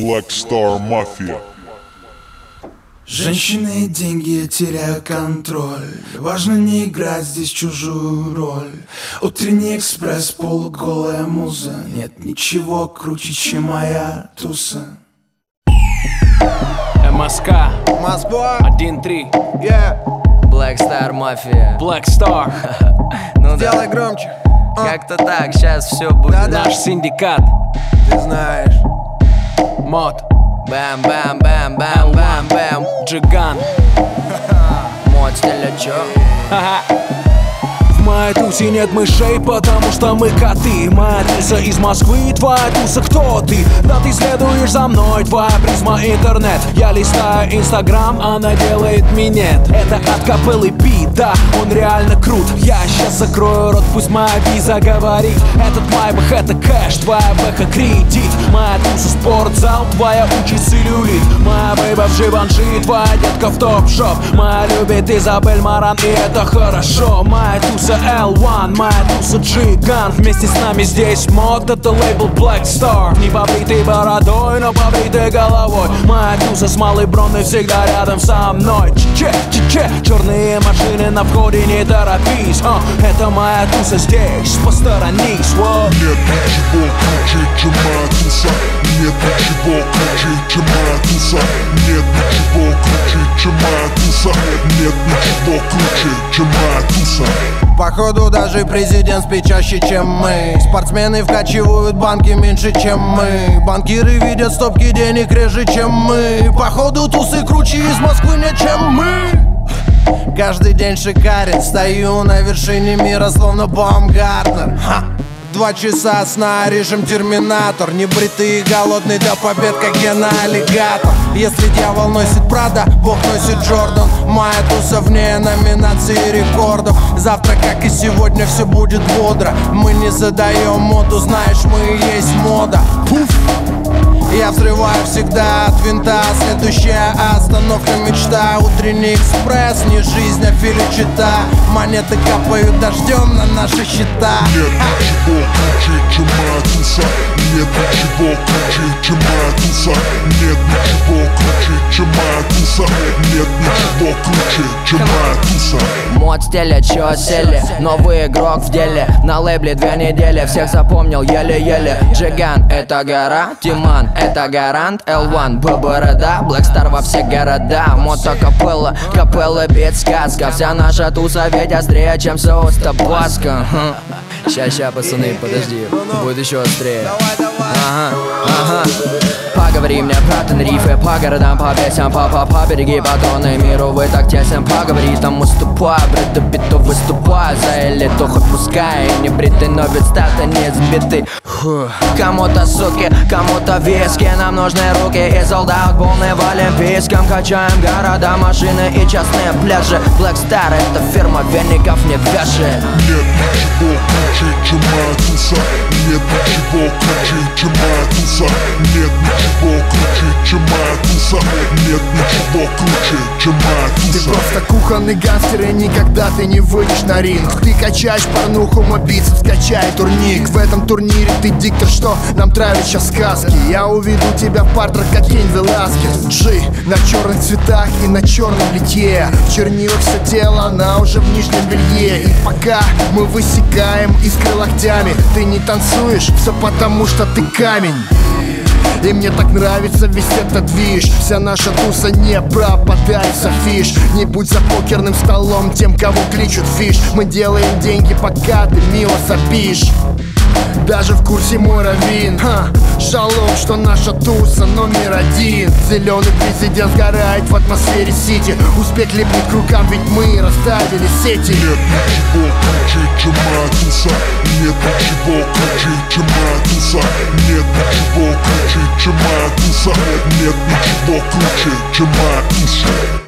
Black Star Mafia. Женщины и деньги, я теряю контроль. Важно не играть здесь чужую роль. Утренний экспресс, полуголая муза. Нет ничего круче, чем моя туса. МСК Москва 1-3 Black Star Mafia. Black Star. Ну Сделай да, громче. как-то так, сейчас все будет. Да-да. Наш синдикат. Ты знаешь. Мод Бэм-бэм-бэм-бэм-бэм-бэм. Джиган. Мод стиля чё? В моей тусе нет мышей, потому что мы коты. Моя туса из Москвы, твоя туса кто ты? Да ты следуешь за мной, твоя призма интернет. Я листаю инстаграм, она делает минет. Это от капеллы бит, да, он реально крут. Я сейчас закрою рот, пусть моя виза говорит. Этот майбах, это кэш, твоя бэха кредит. Моя туса спортзал, твоя учи целлюлит. Моя бэйба в Живанши, твоя детка в топ-шоп. Моя любит Изабель Маран, и это хорошо. Моя туса L1, моя туса Джигант. Вместе с нами здесь мод, это лейбл Black Star. Не побритой бородой, но побритой головой. Моя туса с малой броной всегда рядом со мной. Че-че-че, черные машины на входе, не торопись. Это моя туса здесь, посторонись. Нет ничего круче, чем моя туса. Нет ничего круче, чем моя туса. Нет ничего круче, чем моя туса. Нет ничего круче, чем моя туса. Походу даже президент спит чаще, чем мы. Спортсмены вкачивают банки меньше, чем мы. Банкиры видят стопки денег реже, чем мы. Походу тусы круче из Москвы нет, чем мы. Каждый день шикарен, стою на вершине мира, словно Баумгартнер. 2 часа сна, режим терминатор. Небритый и голодный до побед, как гена-аллигатор. Если дьявол носит Прада, Бог носит Джордан. Моя туса вне номинации рекордов. Завтра, как и сегодня, все будет бодро. Мы не задаем моду, знаешь, мы и есть мода. Пуф. Я взрываю всегда от винта. Следующая остановка мечта. Утренний экспресс, не жизнь, а филичита. Монеты капают дождем на наши счета. Нет ничего круче, чем моя туса. Нет ничего круче, чем моя туса. Нет ничего круче, чем моя туса. Нет ничего круче, чем моя туса. Мод стиля чё сели, новый игрок в деле. На лейбле 2 недели, всех запомнил еле-еле. Джиган это гора, Тиман это гарант. L1 борода, Black Star во все города. Мото капелла, капелла бит сказка. Вся наша туса ведь острее, чем соус табаско. Ща, пацаны, подожди, будет еще острее. Ага. Поговори мне про Тенрифе, по городам, по песням, побереги патроны миру, вы так тесен. Поговори, там уступай, Брэда Питту выступай за элиту, хоть пускай не бритый, но ведь стата не сбитый. Кому-то суки, кому-то виски, нам нужны руки и солдат полный в олимпийском. Качаем города, машины и частные пляжи. Black Star это фирма веников не вяжет. Нет ничего круче, чем моя туса. Нет ничего круче, чем моя туса. Нет ничего круче, чем моя туса. Нет ничего круче, чем моя туса. Ты просто кухонный гангстер, и никогда ты не выйдешь на ринг. Ты качаешь порнуху, мой бицепс качает турник. В этом турнире ты диктор, что нам травят сейчас сказки. Я уведу тебя в партрах, как Кейн Веласкес. Джи на черных цветах и на черном литье. В чернилах все тело, она уже в нижнем белье. И пока мы высекаем искры локтями, ты не танцуешь, все потому что ты камень. И мне так нравится весь этот движ. Вся наша туса не пропадает, фиш. Не будь за покерным столом тем, кого кличут фиш. Мы делаем деньги, пока ты мило сопишь. Даже в курсе мой раввин. Шалом, что наша туса номер 1. Зеленый президент сгорает в атмосфере сити. Успех липнет к рукам, ведь мы расставили сети. Нет ничего круче, чем моя туса. Нет ничего круче, чем моя туса. Нет ничего круче, чем моя туса. Нет ничего круче, чем моя туса.